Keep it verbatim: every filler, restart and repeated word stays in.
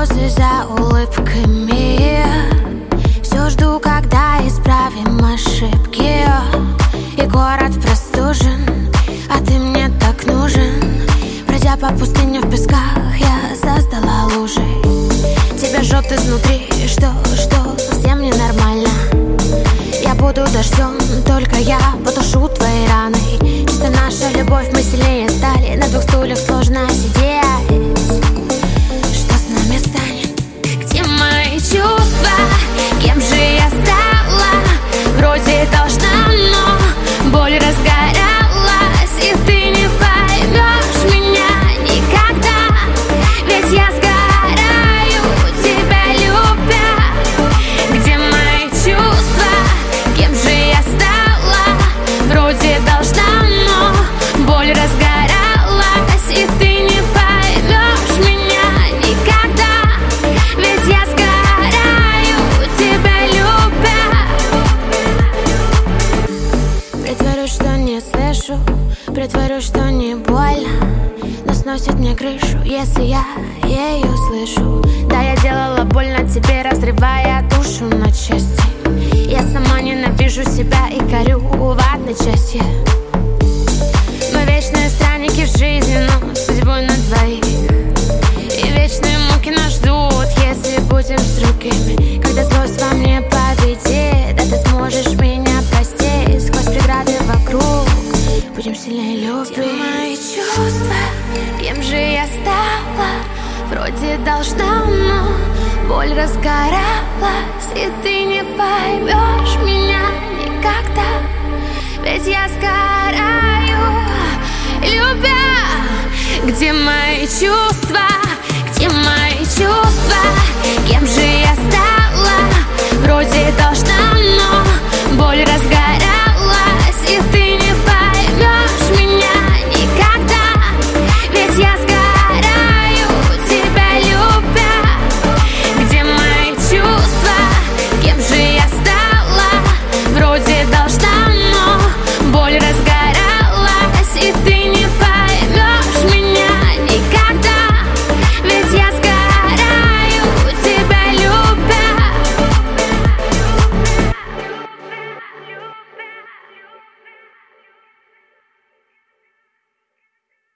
слезы за улыбками. Все жду, когда исправим ошибки. И город простужен, а ты мне так нужен. Пройдя по пустыне в песках, я создала лужи. Тебя жжет изнутри, что, что совсем ненормально. Я буду дождем, только я потушу твои раны. Чисто наша любовь, мы сильнее стали. На двух стульях сложно сидеть. Что с нами станет? Где мои чувства? Кем же я стала? Вроде должна, но боль разгоралась. И ты не поймешь меня никогда. Ведь я сгораю, тебя любя. Где мои чувства? Кем же я стала? Вроде должна, но боль разгоралась. И ты не поймешь меня никогда. Ведь я сгораю, тебя любя. Притворюсь, что не слышу, притворюсь, что не больно, но сносит мне крышу, если я ее слышу. Да, я делала больно тебе, разрывая душу на части. Я сама ненавижу себя и корю в одной части. Мы вечные странники в жизни, но судьбой на двоих. И вечные муки нас ждут, если будем с другими. Когда злость во мне победит, да ты сможешь меня простить. Сквозь преграды вокруг будем сильнее любить. Где мои чувства? Кем же я стала? Вроде должна, но боль разгоралась. И ты не поймешь меня никогда. Ведь я сгораю, любя. Где мои чувства? Где мои чувства? Кем же я стала? Вроде